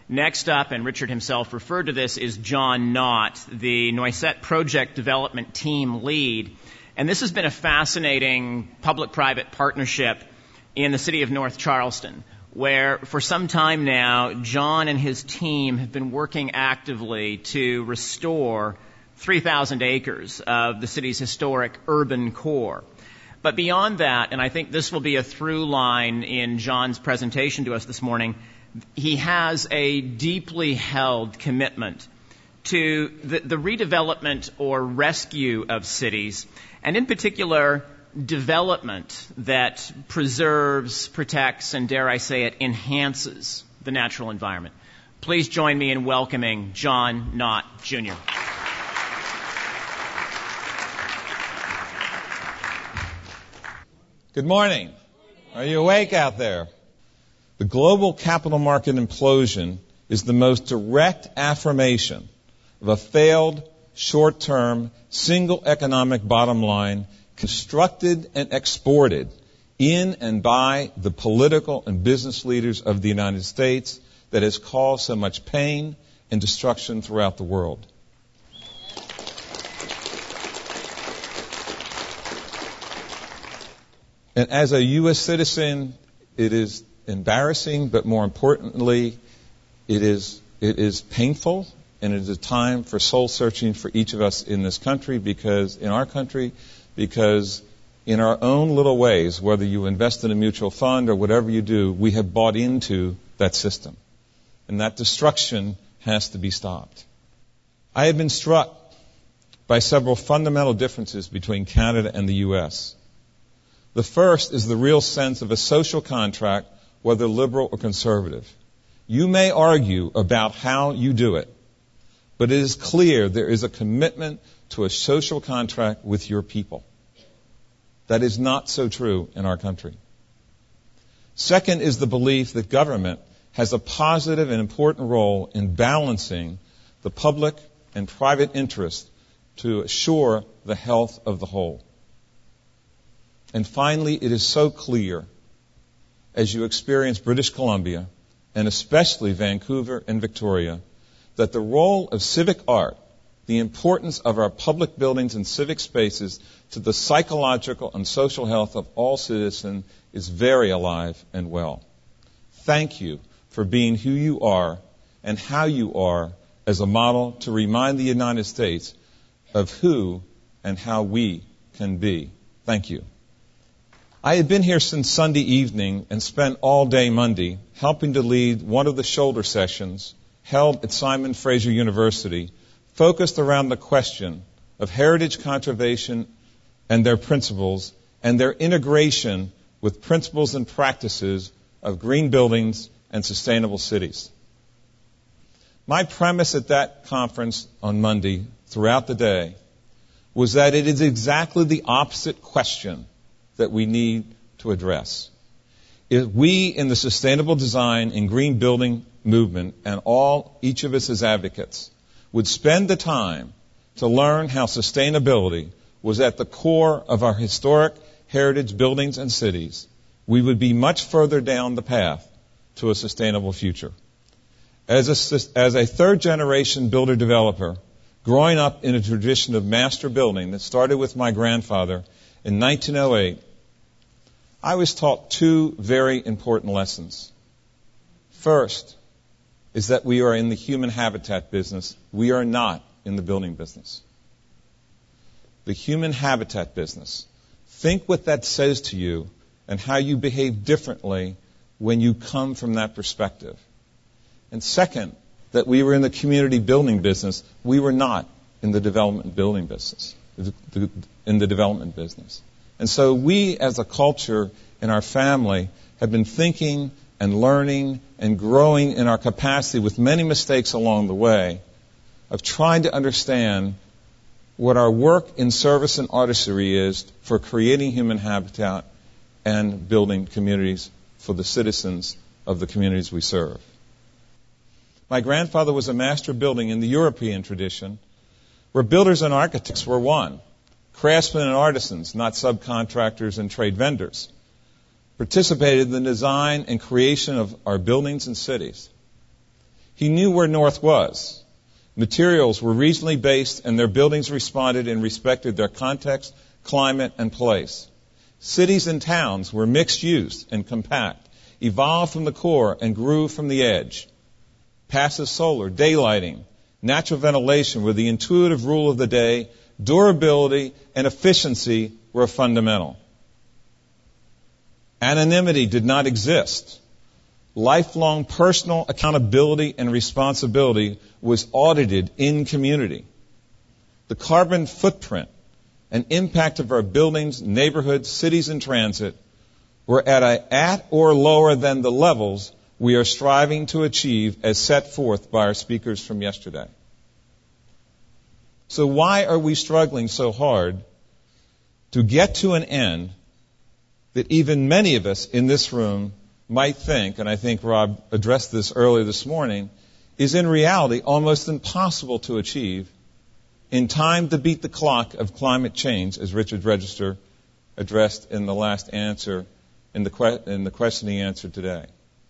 Next up, and Richard himself referred to this, is John Knott, the Noisette Project Development Team Lead. And this has been a fascinating public-private partnership in the city of North Charleston, where for some time now, John and his team have been working actively to restore 3,000 acres of the city's historic urban core. But beyond that, and I think this will be a through line in John's presentation to us this morning, he has a deeply held commitment to the redevelopment or rescue of cities, and in particular, development that preserves, protects, and dare I say it, enhances the natural environment. Please join me in welcoming John Knott, Jr. Good morning. Are you awake out there? The global capital market implosion is the most direct affirmation of a failed, short-term, single economic bottom line constructed and exported in and by the political and business leaders of the United States that has caused so much pain and destruction throughout the world. And as a U.S. citizen, it is embarrassing, but more importantly, it is painful, and it is a time for soul searching for each of us in this country, because in our own little ways, whether you invest in a mutual fund or whatever you do, we have bought into that system. And that destruction has to be stopped. I have been struck by several fundamental differences between Canada and the U.S. The first is the real sense of a social contract, whether liberal or conservative. You may argue about how you do it, but it is clear there is a commitment to a social contract with your people. That is not so true in our country. Second is the belief that government has a positive and important role in balancing the public and private interest to assure the health of the whole. And finally, it is so clear, as you experience British Columbia, and especially Vancouver and Victoria, that the role of civic art, the importance of our public buildings and civic spaces to the psychological and social health of all citizens is very alive and well. Thank you for being who you are and how you are as a model to remind the United States of who and how we can be. Thank you. I had been here since Sunday evening and spent all day Monday helping to lead one of the shoulder sessions held at Simon Fraser University, focused around the question of heritage conservation and their principles and their integration with principles and practices of green buildings and sustainable cities. My premise at that conference on Monday throughout the day was that it is exactly the opposite question that we need to address. If we in the sustainable design and green building movement, and each of us as advocates, would spend the time to learn how sustainability was at the core of our historic heritage buildings and cities, we would be much further down the path to a sustainable future. As a third-generation builder-developer, growing up in a tradition of master building that started with my grandfather in 1908, I was taught two very important lessons. First is that we are in the human habitat business. We are not in the building business. The human habitat business. Think what that says to you and how you behave differently when you come from that perspective. And second, that we were in the community building business. We were not in the development building business, in the development business. And so we as a culture in our family have been thinking and learning and growing in our capacity with many mistakes along the way of trying to understand what our work in service and artistry is for creating human habitat and building communities for the citizens of the communities we serve. My grandfather was a master building in the European tradition where builders and architects were one. Craftsmen and artisans, not subcontractors and trade vendors, participated in the design and creation of our buildings and cities. He knew where North was. Materials were regionally based, and their buildings responded and respected their context, climate, and place. Cities and towns were mixed use and compact, evolved from the core and grew from the edge. Passive solar, daylighting, natural ventilation were the intuitive rule of the day. Durability and efficiency were fundamental. Anonymity did not exist. Lifelong personal accountability and responsibility was audited in community. The carbon footprint and impact of our buildings, neighborhoods, cities, and transit were at or lower than the levels we are striving to achieve as set forth by our speakers from yesterday. So why are we struggling so hard to get to an end that even many of us in this room might think, and I think Rob addressed this earlier this morning, is in reality almost impossible to achieve in time to beat the clock of climate change, as Richard Register addressed in the last answer, in the question he answered today?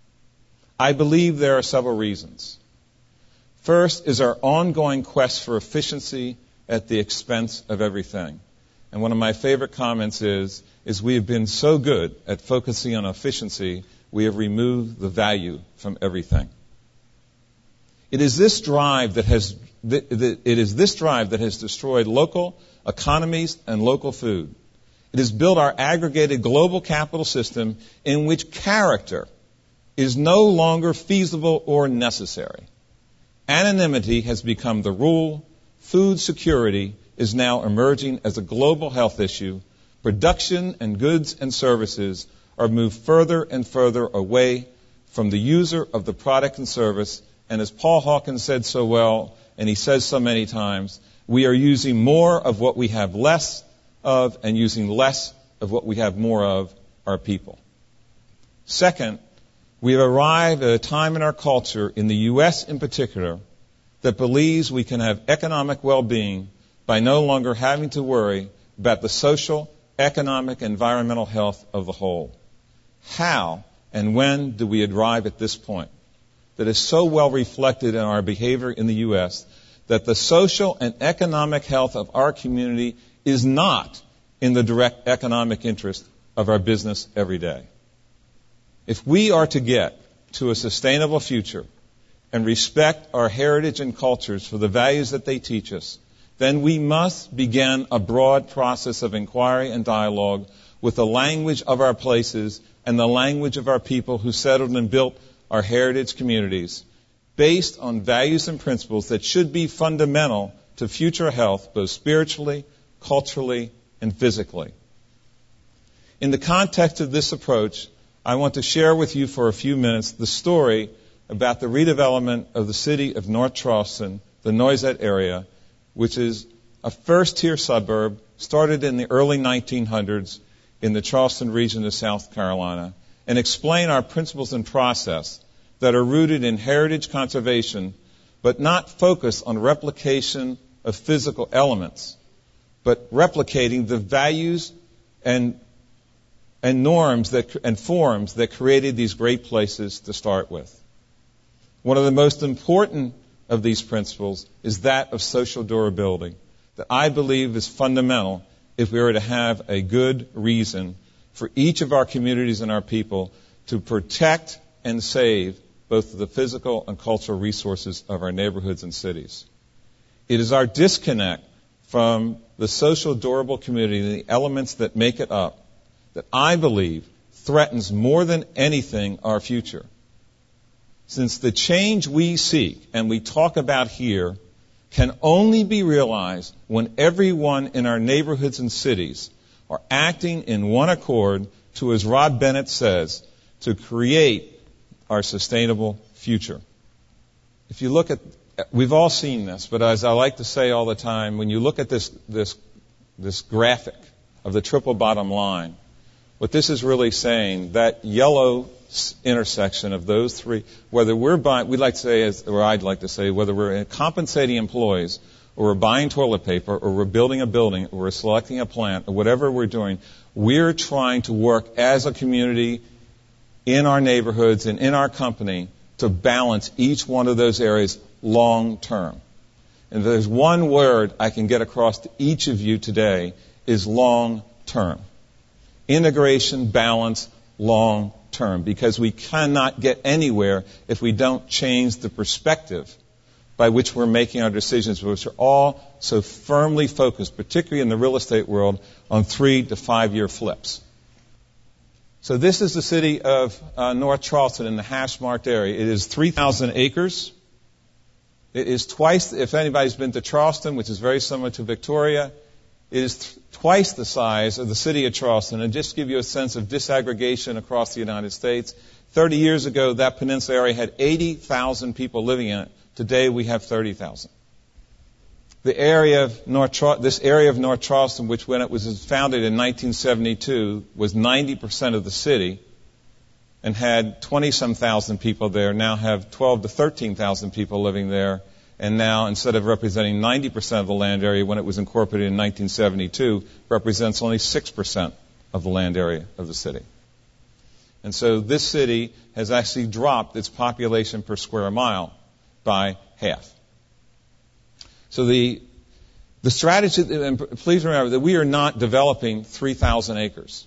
I believe there are several reasons. First is our ongoing quest for efficiency at the expense of everything. And one of my favorite comments is we have been so good at focusing on efficiency, we have removed the value from everything. It is this drive that has destroyed local economies and local food. It has built our aggregated global capital system in which character is no longer feasible or necessary. Anonymity has become the rule. Food security is now emerging as a global health issue. Production and goods and services are moved further and further away from the user of the product and service. And as Paul Hawkins said so well, and he says so many times, we are using more of what we have less of and using less of what we have more of, our people. Second, we have arrived at a time in our culture, in the U.S. in particular, that believes we can have economic well-being by no longer having to worry about the social, economic, and environmental health of the whole. How and when do we arrive at this point that is so well reflected in our behavior in the U.S. that the social and economic health of our community is not in the direct economic interest of our business every day? If we are to get to a sustainable future and respect our heritage and cultures for the values that they teach us, then we must begin a broad process of inquiry and dialogue with the language of our places and the language of our people who settled and built our heritage communities, based on values and principles that should be fundamental to future health, both spiritually, culturally, and physically. In the context of this approach, I want to share with you for a few minutes the story about the redevelopment of the city of North Charleston, the Noisette area, which is a first-tier suburb started in the early 1900s in the Charleston region of South Carolina, and explain our principles and process that are rooted in heritage conservation, but not focused on replication of physical elements, but replicating the values and norms and forms that created these great places to start with. One of the most important of these principles is that of social durability, that I believe is fundamental if we are to have a good reason for each of our communities and our people to protect and save both the physical and cultural resources of our neighborhoods and cities. It is our disconnect from the social durable community and the elements that make it up that I believe threatens more than anything our future. Since the change we seek and we talk about here can only be realized when everyone in our neighborhoods and cities are acting in one accord to, as Rod Bennett says, to create our sustainable future. If you look at, we've all seen this, but as I like to say all the time, when you look at this graphic of the triple bottom line, what this is really saying, that yellow intersection of those three, whether we're buying, we'd like to say, or I'd like to say, whether we're compensating employees, or we're buying toilet paper, or we're building a building, or we're selecting a plant, or whatever we're doing, we're trying to work as a community in our neighborhoods and in our company to balance each one of those areas long term. And if there's one word I can get across to each of you today is long term. Integration, balance, long term. Because we cannot get anywhere if we don't change the perspective by which we're making our decisions, which are all so firmly focused, particularly in the real estate world, on 3 to 5 year flips. So this is the city of North Charleston in the hash-marked area. It is 3,000 acres. It is twice, if anybody's been to Charleston, which is very similar to Victoria, it is twice the size of the city of Charleston. And just to give you a sense of disaggregation across the United States, 30 years ago, that peninsula area had 80,000 people living in it. Today, we have 30,000. This area of North Charleston, which when it was founded in 1972, was 90% of the city and had 20-some thousand people there, now have 12 to 13,000 people living there, and now, instead of representing 90% of the land area when it was incorporated in 1972, represents only 6% of the land area of the city. And so this city has actually dropped its population per square mile by half. So the strategy, and please remember that we are not developing 3,000 acres.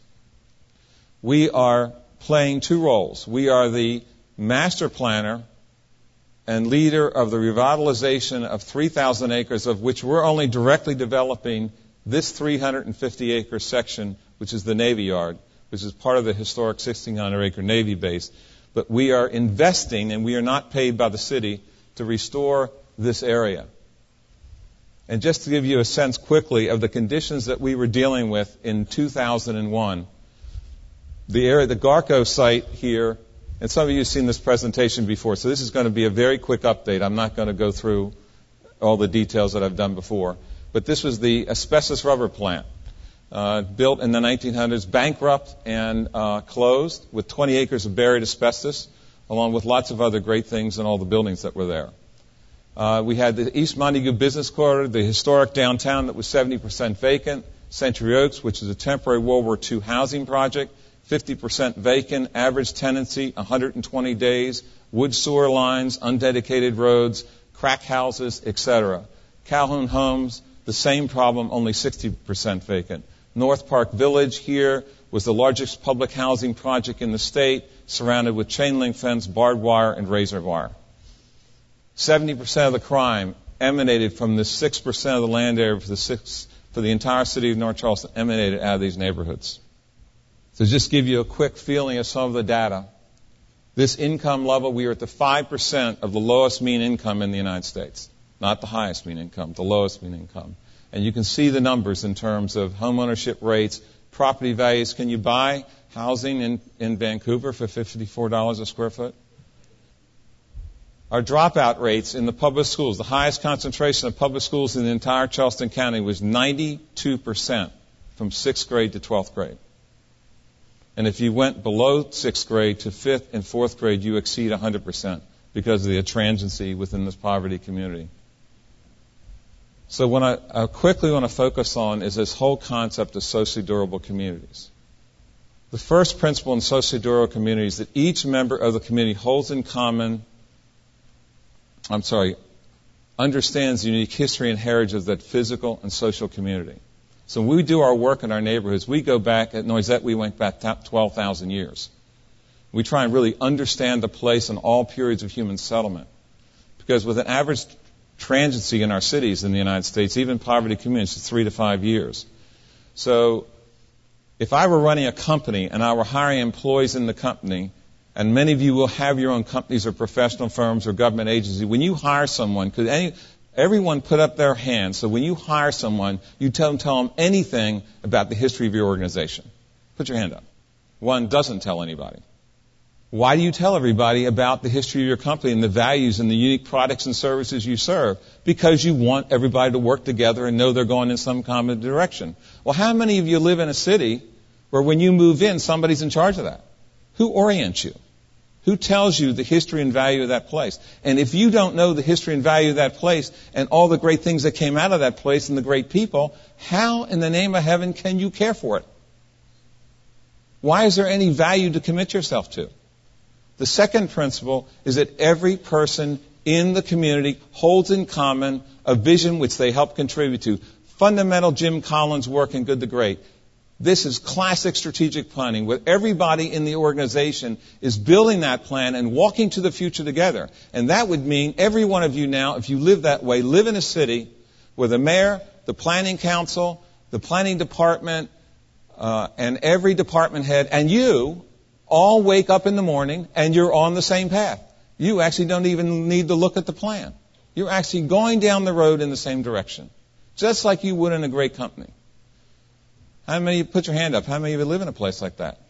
We are playing two roles. We are the master planner and leader of the revitalization of 3,000 acres, of which we're only directly developing this 350-acre section, which is the Navy Yard, which is part of the historic 1,600-acre Navy base. But we are investing, and we are not paid by the city, to restore this area. And just to give you a sense quickly of the conditions that we were dealing with in 2001, the area, the Garco site here, and some of you have seen this presentation before, so this is going to be a very quick update. I'm not going to go through all the details that I've done before. But this was the asbestos rubber plant, built in the 1900s, bankrupt and closed, with 20 acres of buried asbestos, along with lots of other great things in all the buildings that were there. We had the East Montague Business Corridor, the historic downtown that was 70% vacant, Century Oaks, which is a temporary World War II housing project, 50% vacant, average tenancy, 120 days, wood sewer lines, undedicated roads, crack houses, etc. Calhoun Homes, the same problem, only 60% vacant. North Park Village here was the largest public housing project in the state, surrounded with chain link fence, barbed wire, and razor wire. 70% of the crime emanated from the 6% of the land area for the entire city of North Charleston emanated out of these neighborhoods. So just give you a quick feeling of some of the data. This income level, we are at the 5% of the lowest mean income in the United States. Not the highest mean income, the lowest mean income. And you can see the numbers in terms of home ownership rates, property values. Can you buy housing in Vancouver for $54 a square foot? Our dropout rates in the public schools, the highest concentration of public schools in the entire Charleston County was 92% from 6th grade to 12th grade. And if you went below 6th grade to 5th and 4th grade, you exceed 100% because of the transiency within this poverty community. So what I quickly want to focus on is this whole concept of socially durable communities. The first principle in socially durable communities is that each member of the community understands the unique history and heritage of that physical and social community. So when we do our work in our neighborhoods, we go back, at Noisette, we went back 12,000 years. We try and really understand the place in all periods of human settlement. Because with an average transiency in our cities in the United States, even poverty communities, is 3 to 5 years. So if I were running a company and I were hiring employees in the company, and many of you will have your own companies or professional firms or government agencies, when you hire someone, because everyone put up their hand, so when you hire someone, you tell them anything about the history of your organization. Put your hand up. One doesn't tell anybody. Why do you tell everybody about the history of your company and the values and the unique products and services you serve? Because you want everybody to work together and know they're going in some common direction. Well, how many of you live in a city where when you move in, somebody's in charge of that? Who orients you? Who tells you the history and value of that place? And if you don't know the history and value of that place and all the great things that came out of that place and the great people, how in the name of heaven can you care for it? Why is there any value to commit yourself to? The second principle is that every person in the community holds in common a vision which they help contribute to. Fundamental Jim Collins work in Good to Great. This is classic strategic planning, where everybody in the organization is building that plan and walking to the future together. And that would mean every one of you now, if you live that way, live in a city where the mayor, the planning council, the planning department, and every department head, and you all wake up in the morning and you're on the same path. You actually don't even need to look at the plan. You're actually going down the road in the same direction, just like you would in a great company. How many of you, put your hand up, how many of you live in a place like that?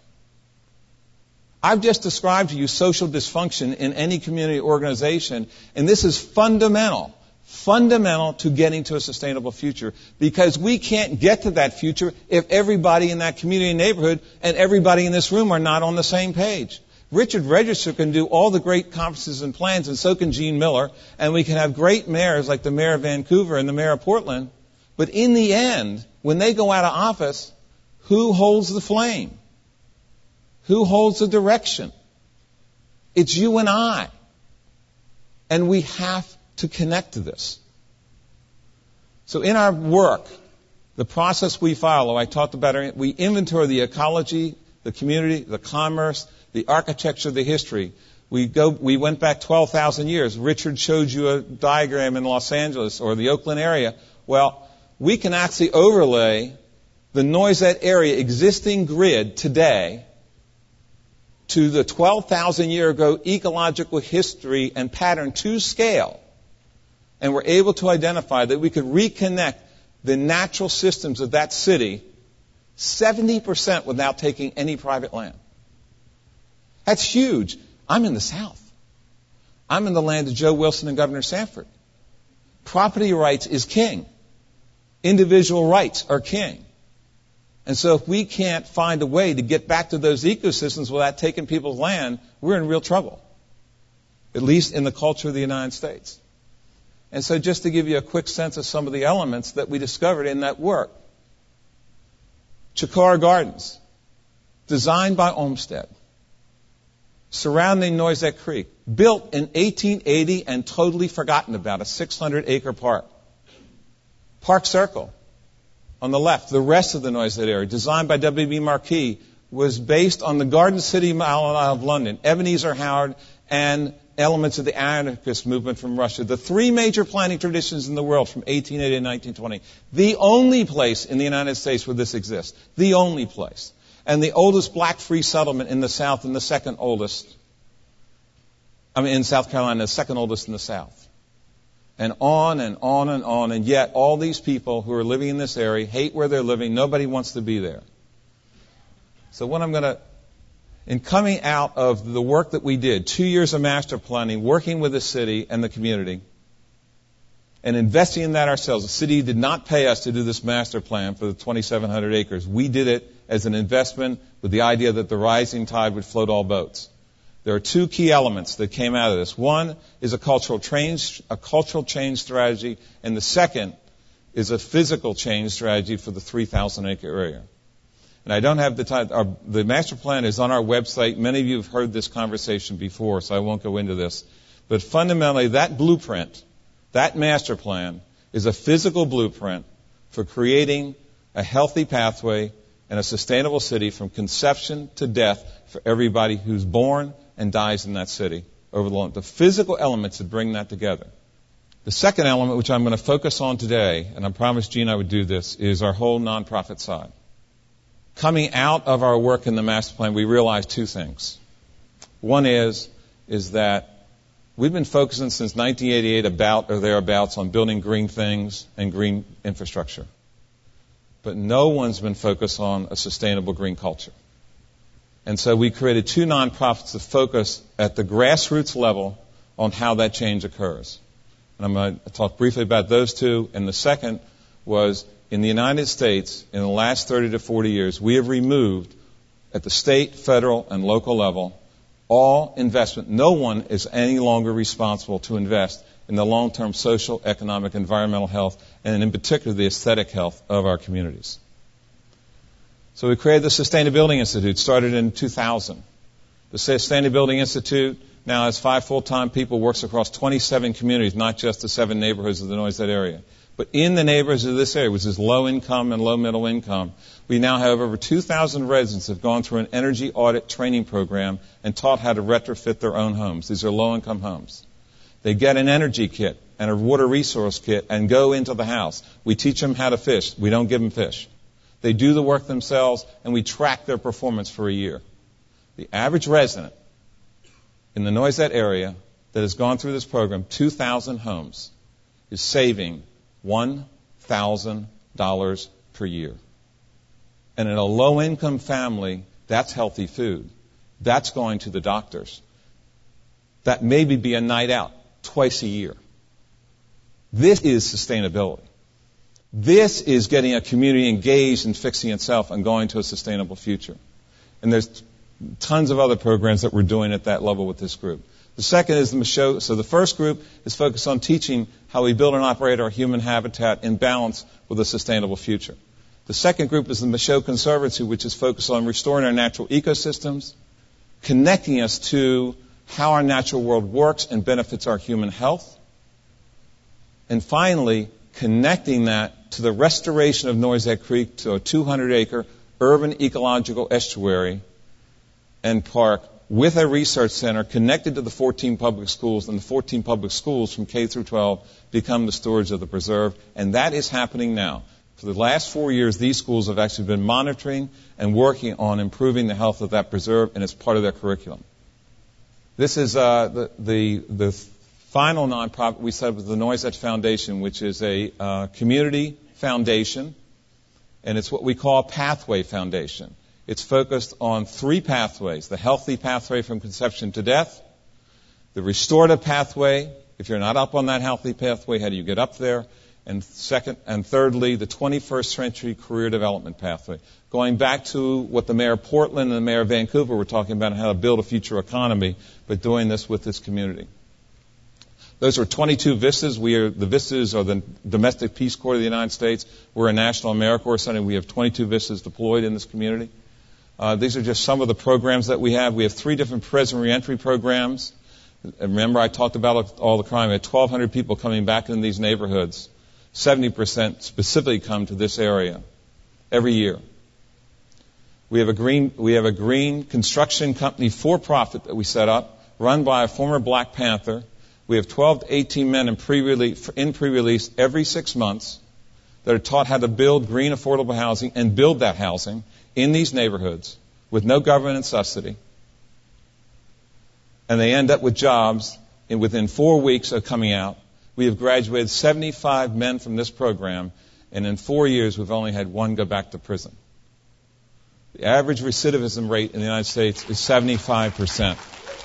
I've just described to you social dysfunction in any community organization, and this is fundamental to getting to a sustainable future, because we can't get to that future if everybody in that community and neighborhood and everybody in this room are not on the same page. Richard Register can do all the great conferences and plans, and so can Gene Miller, and we can have great mayors like the mayor of Vancouver and the mayor of Portland, but in the end, when they go out of office, who holds the flame? Who holds the direction? It's you and I. And we have to connect to this. So in our work, the process we follow, I talked about it, we inventory the ecology, the community, the commerce, the architecture, the history. We went back 12,000 years. Richard showed you a diagram in Los Angeles or the Oakland area. Well, we can actually overlay the Noisette area existing grid today to the 12,000 year ago ecological history and pattern to scale. And we're able to identify that we could reconnect the natural systems of that city 70% without taking any private land. That's huge. I'm in the South. I'm in the land of Joe Wilson and Governor Sanford. Property rights is king. Individual rights are king. And so if we can't find a way to get back to those ecosystems without taking people's land, we're in real trouble, at least in the culture of the United States. And so just to give you a quick sense of some of the elements that we discovered in that work. Chikara Gardens, designed by Olmsted, surrounding Noisette Creek, built in 1880 and totally forgotten about, a 600-acre park. Park Circle, on the left, the rest of the Noisette area, designed by W.B. Marquis, was based on the Garden City Mile of London, Ebenezer Howard, and elements of the anarchist movement from Russia. The three major planning traditions in the world from 1880 to 1920. The only place in the United States where this exists. The only place. And the oldest black free settlement in the South and the second oldest, in South Carolina, the second oldest in the South. And on and on and on. And yet all these people who are living in this area hate where they're living. Nobody wants to be there. So what in coming out of the work that we did, 2 years of master planning, working with the city and the community, and investing in that ourselves. The city did not pay us to do this master plan for the 2,700 acres. We did it as an investment with the idea that the rising tide would float all boats. There are two key elements that came out of this. One is a cultural change strategy, and the second is a physical change strategy for the 3,000-acre area. And I don't have the time. The master plan is on our website. Many of you have heard this conversation before, so I won't go into this. But fundamentally, that blueprint, that master plan, is a physical blueprint for creating a healthy pathway and a sustainable city from conception to death for everybody who's born and dies in that city over the long. The physical elements that bring that together. The second element, which I'm going to focus on today, and I promised Gene I would do this, is our whole nonprofit side. Coming out of our work in the master plan, we realized two things. One is that we've been focusing since 1988 about or thereabouts on building green things and green infrastructure. But no one's been focused on a sustainable green culture. And so we created two nonprofits to focus at the grassroots level on how that change occurs. And I'm going to talk briefly about those two. And the second was, in the United States, in the last 30 to 40 years, we have removed, at the state, federal, and local level, all investment. No one is any longer responsible to invest in the long-term social, economic, environmental health, and in particular the aesthetic health of our communities. So we created the Sustainability Institute, started in 2000. The Sustainability Institute now has 5 full-time people, works across 27 communities, not just the 7 neighborhoods of the Noisette area. But in the neighborhoods of this area, which is low income and low middle income, we now have over 2,000 residents who have gone through an energy audit training program and taught how to retrofit their own homes. These are low income homes. They get an energy kit and a water resource kit and go into the house. We teach them how to fish. We don't give them fish. They do the work themselves, and we track their performance for a year. The average resident in the Noisette area that has gone through this program, 2,000 homes, is saving $1,000 per year. And in a low-income family, that's healthy food. That's going to the doctors. That maybe be a night out twice a year. This is sustainability. This is getting a community engaged in fixing itself and going to a sustainable future. And there's tons of other programs that we're doing at that level with this group. The second is the Michaud. So the first group is focused on teaching how we build and operate our human habitat in balance with a sustainable future. The second group is the Michaud Conservancy, which is focused on restoring our natural ecosystems, connecting us to how our natural world works and benefits our human health, and finally, connecting that to the restoration of Noisette Creek to a 200-acre urban ecological estuary and park with a research center connected to the 14 public schools, and the 14 public schools from K through 12 become the stewards of the preserve, and that is happening now. For the last 4 years, these schools have actually been monitoring and working on improving the health of that preserve, and it's part of their curriculum. This is the final nonprofit we set up with the Noisette Foundation, which is a community foundation, and it's what we call a Pathway Foundation. It's focused on 3 pathways: the healthy pathway from conception to death, the restorative pathway. If you're not up on that healthy pathway, how do you get up there? And thirdly, the 21st century career development pathway. Going back to what the Mayor of Portland and the Mayor of Vancouver were talking about, how to build a future economy, but doing this with this community. Those are 22 VISTAs. The VISTAs are the Domestic Peace Corps of the United States. We're a National AmeriCorps Center. We have 22 VISTAs deployed in this community. These are just some of the programs that we have. We have 3 different prison reentry programs. Remember, I talked about all the crime. We had 1,200 people coming back in these neighborhoods. 70% specifically come to this area every year. We have a green construction company for profit that we set up, run by a former Black Panther. We have 12 to 18 men in pre-release every 6 months that are taught how to build green affordable housing and build that housing in these neighborhoods with no government subsidy. And they end up with jobs within 4 weeks of coming out. We have graduated 75 men from this program, and in 4 years we've only had 1 go back to prison. The average recidivism rate in the United States is 75%.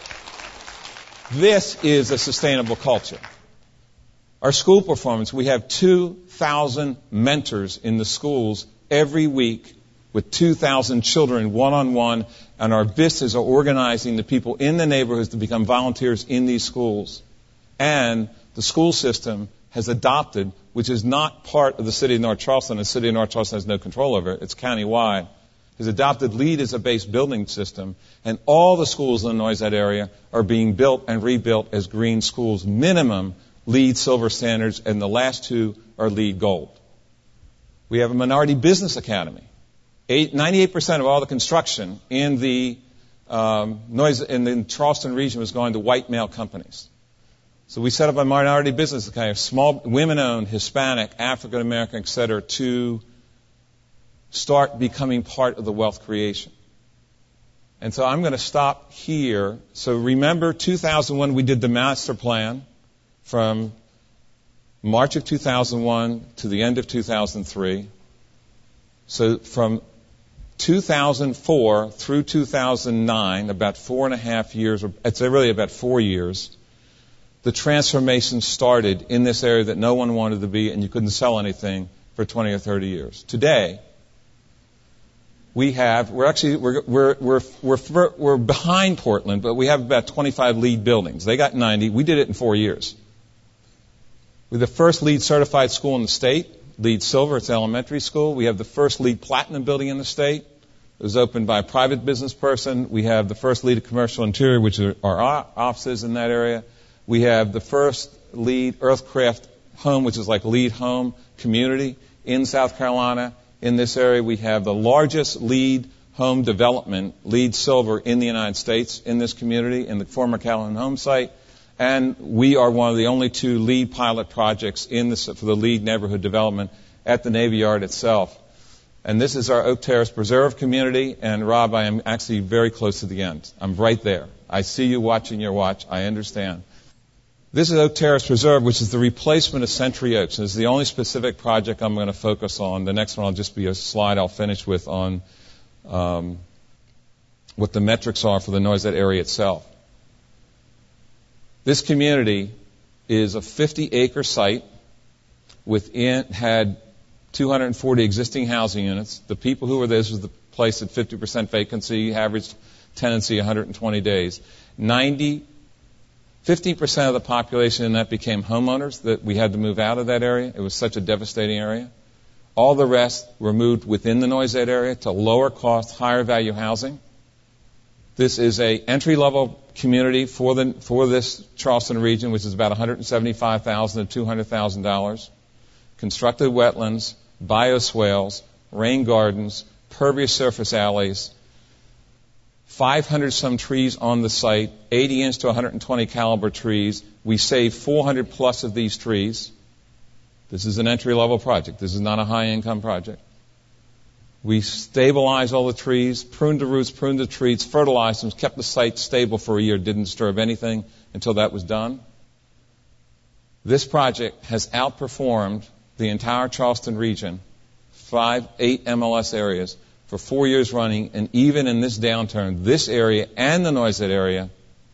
This is a sustainable culture. Our school performance, we have 2,000 mentors in the schools every week with 2,000 children one-on-one, and our VISTAs are organizing the people in the neighborhoods to become volunteers in these schools. And the school system has adopted, which is not part of the city of North Charleston. The city of North Charleston has no control over it. It's countywide. Has adopted LEED as a base building system, and all the schools in the Noisette area are being built and rebuilt as green schools, minimum LEED Silver standards, and the last 2 are LEED Gold. We have a minority business academy. 98% of all the construction in the Charleston region was going to white male companies. So we set up a minority business academy, small, women-owned, Hispanic, African American, et cetera, to start becoming part of the wealth creation. And so I'm going to stop here. So remember 2001, we did the master plan from March of 2001 to the end of 2003. So from 2004 through 2009, about 4.5 years, or it's really about 4 years, the transformation started in this area that no one wanted to be, and you couldn't sell anything for 20 or 30 years. Today, we're behind Portland, but we have about 25 LEED buildings. They got 90. We did it in 4 years. We're the first LEED certified school in the state. LEED Silver, it's elementary school. We have the first LEED Platinum building in the state. It was opened by a private business person. We have the first LEED commercial interior, which are our offices in that area. We have the first LEED Earthcraft home, which is like LEED home community in South Carolina. In this area, we have the largest LEED home development, LEED Silver, in the United States in this community, in the former Calhoun home site. And we are one of the only 2 LEED pilot projects for the LEED neighborhood development at the Navy Yard itself. And this is our Oak Terrace Preserve community. And Rob, I am actually very close to the end. I'm right there. I see you watching your watch. I understand. This is Oak Terrace Preserve, which is the replacement of Century Oaks. This is the only specific project I'm going to focus on. The next one will just be a slide I'll finish with on what the metrics are for the Noisette area itself. This community is a 50-acre site had 240 existing housing units. The people who were there, this was the place at 50% vacancy, average tenancy 120 days. 50% of the population in that became homeowners that we had to move out of that area. It was such a devastating area. All the rest were moved within the Noisette area to lower cost, higher value housing. This is a entry-level community for this Charleston region, which is about $175,000 to $200,000. Constructed wetlands, bioswales, rain gardens, pervious surface alleys, 500 some trees on the site, 80-inch to 120 caliber trees. We saved 400 plus of these trees. This is an entry-level project. This is not a high-income project. We stabilized all the trees, pruned the roots, pruned the trees, fertilized them, kept the site stable for a year, didn't disturb anything until that was done. This project has outperformed the entire Charleston region, 8 MLS areas, for 4 years running, and even in this downturn, this area and the Noisette area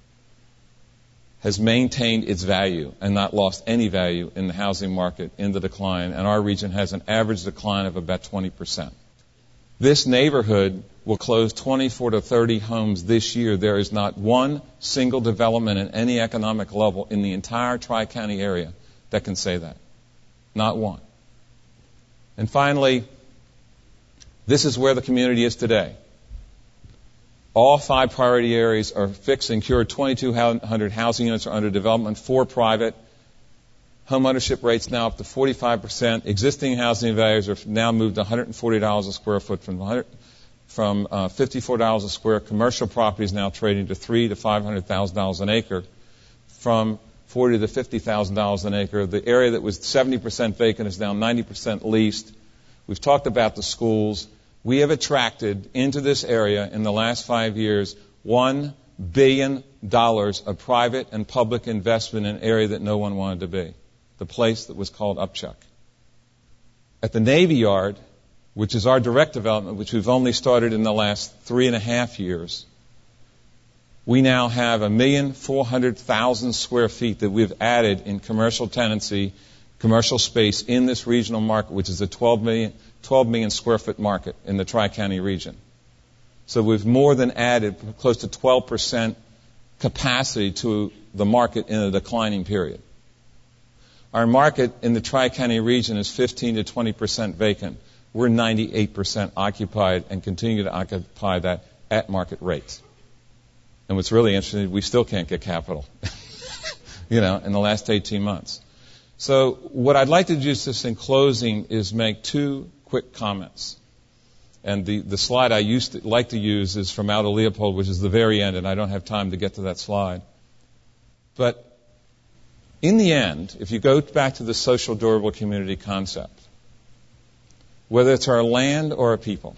has maintained its value and not lost any value in the housing market in the decline, and our region has an average decline of about 20%. This neighborhood will close 24 to 30 homes this year. There is not one single development at any economic level in the entire Tri-County area that can say that. Not one. And finally, this is where the community is today. All 5 priority areas are fixed and cured. 2,200 housing units are under development, 4 private. Home ownership rates now up to 45%. Existing housing values are now moved to $140 a square foot from $54 a square. Commercial properties now trading to $300,000 to $500,000 an acre, from $40,000 to $50,000 an acre. The area that was 70% vacant is now 90% leased. We've talked about the schools. We have attracted into this area in the last 5 years $1 billion of private and public investment in an area that no one wanted to be, the place that was called Upchuck. At the Navy Yard, which is our direct development, which we've only started in the last 3.5 years, we now have 1,400,000 square feet that we've added in commercial tenancy, commercial space in this regional market, which is a 12 million square foot market in the Tri-County region. So we've more than added close to 12% capacity to the market in a declining period. Our market in the Tri-County region is 15 to 20% vacant. We're 98% occupied and continue to occupy that at market rates. And what's really interesting, we still can't get capital, in the last 18 months. So what I'd like to do just in closing is make 2 quick comments. And the slide I used to like to use is from Aldo Leopold, which is the very end, and I don't have time to get to that slide. But in the end, if you go back to the social durable community concept, whether it's our land or our people,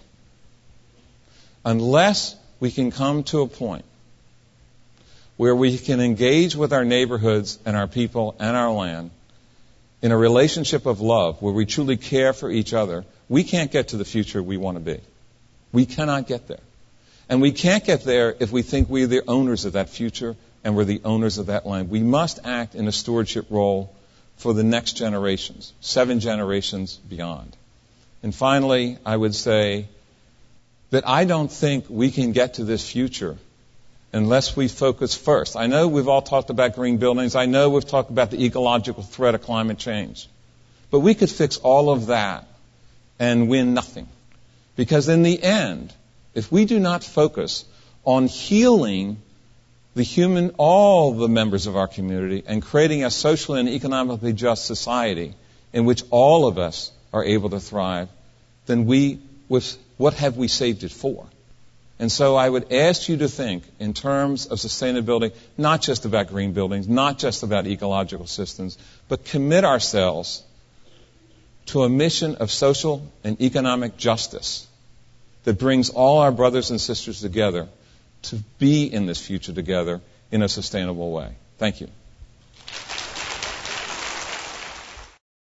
unless we can come to a point where we can engage with our neighborhoods and our people and our land in a relationship of love, where we truly care for each other, we can't get to the future we want to be. We cannot get there. And we can't get there if we think we're the owners of that future and we're the owners of that land. We must act in a stewardship role for the next generations, 7 generations beyond. And finally, I would say that I don't think we can get to this future unless we focus first. I know we've all talked about green buildings. I know we've talked about the ecological threat of climate change. But we could fix all of that and win nothing. Because in the end, if we do not focus on healing all the members of our community and creating a socially and economically just society in which all of us are able to thrive, then what have we saved it for? And so I would ask you to think in terms of sustainability, not just about green buildings, not just about ecological systems, but commit ourselves to a mission of social and economic justice that brings all our brothers and sisters together to be in this future together in a sustainable way. Thank you.